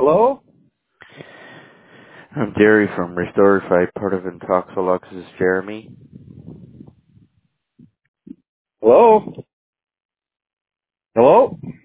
Hello? I'm Jerry from Restorify, part of Intoxilux. This is Jeremy. Hello? Hello?